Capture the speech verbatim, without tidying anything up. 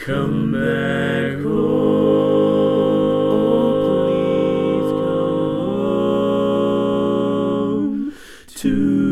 Come back home. Oh, please come home to